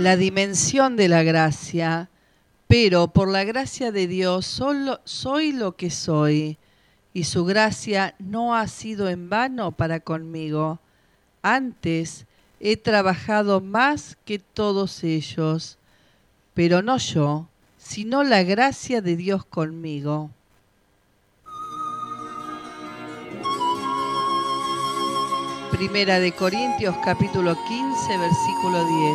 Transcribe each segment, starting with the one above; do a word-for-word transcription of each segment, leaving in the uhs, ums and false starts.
la dimensión de la gracia, pero por la gracia de Dios solo soy lo que soy, y su gracia no ha sido en vano para conmigo. Antes he trabajado más que todos ellos, pero no yo, sino la gracia de Dios conmigo. Primera de Corintios capítulo quince, versículo diez.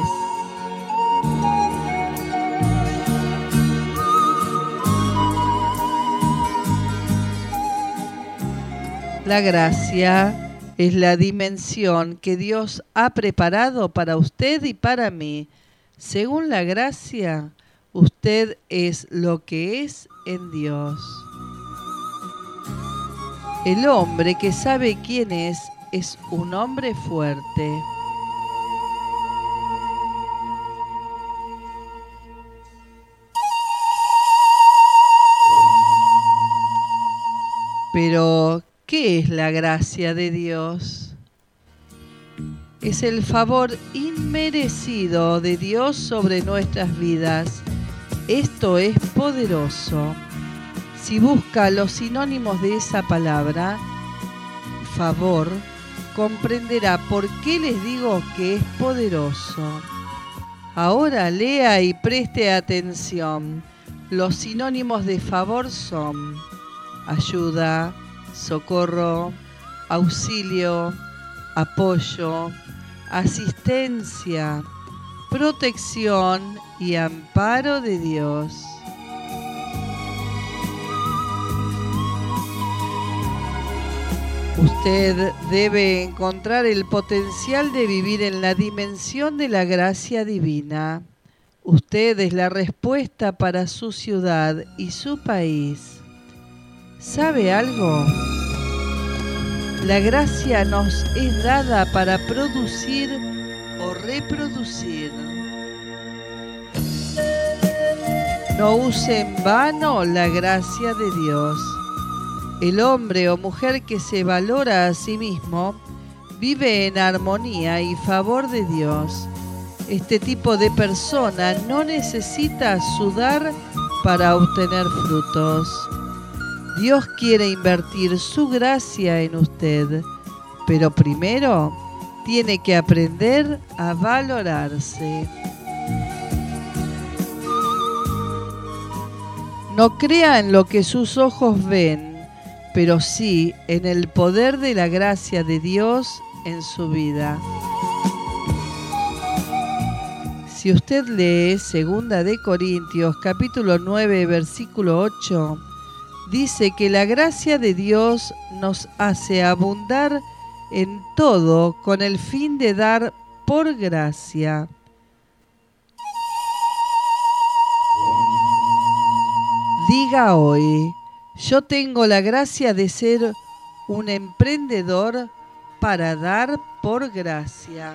La gracia es la dimensión que Dios ha preparado para usted y para mí. Según la gracia, usted es lo que es en Dios. El hombre que sabe quién es, es un hombre fuerte. Pero, ¿qué es la gracia de Dios? Es el favor inmerecido de Dios sobre nuestras vidas. Esto es poderoso. Si busca los sinónimos de esa palabra, favor, comprenderá por qué les digo que es poderoso. Ahora lea y preste atención. Los sinónimos de favor son ayuda, socorro, auxilio, apoyo, asistencia, protección y amparo de Dios. Usted debe encontrar el potencial de vivir en la dimensión de la gracia divina. Usted es la respuesta para su ciudad y su país. ¿Sabe algo? La gracia nos es dada para producir o reproducir. No use en vano la gracia de Dios. El hombre o mujer que se valora a sí mismo vive en armonía y favor de Dios. Este tipo de persona no necesita sudar para obtener frutos. Dios quiere invertir su gracia en usted, pero primero tiene que aprender a valorarse. No crea en lo que sus ojos ven, pero sí en el poder de la gracia de Dios en su vida. Si usted lee Segunda de Corintios capítulo nueve versículo ocho, dice que la gracia de Dios nos hace abundar en todo con el fin de dar por gracia. Diga hoy: yo tengo la gracia de ser un emprendedor para dar por gracia.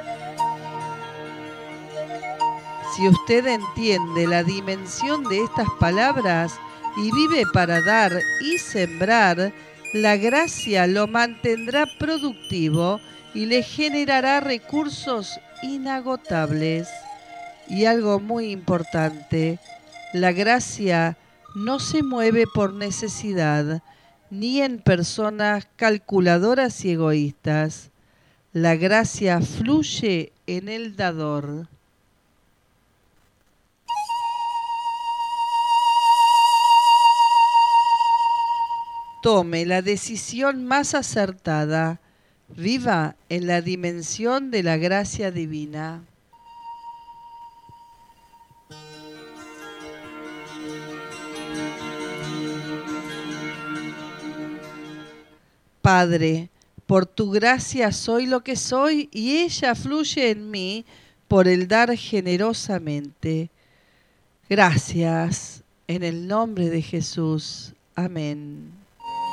Si usted entiende la dimensión de estas palabras y vive para dar y sembrar, la gracia lo mantendrá productivo y le generará recursos inagotables. Y algo muy importante, la gracia no se mueve por necesidad, ni en personas calculadoras y egoístas. La gracia fluye en el dador. Tome la decisión más acertada. Viva en la dimensión de la gracia divina. Padre, por tu gracia soy lo que soy y ella fluye en mí por el dar generosamente. Gracias, en el nombre de Jesús. Amén.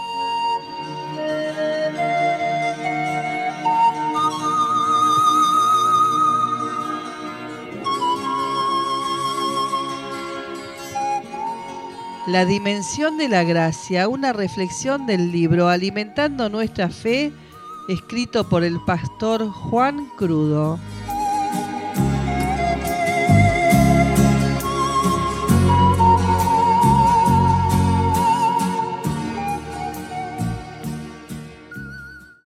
La dimensión de la gracia, una reflexión del libro Alimentando nuestra fe, escrito por el pastor Juan Crudo.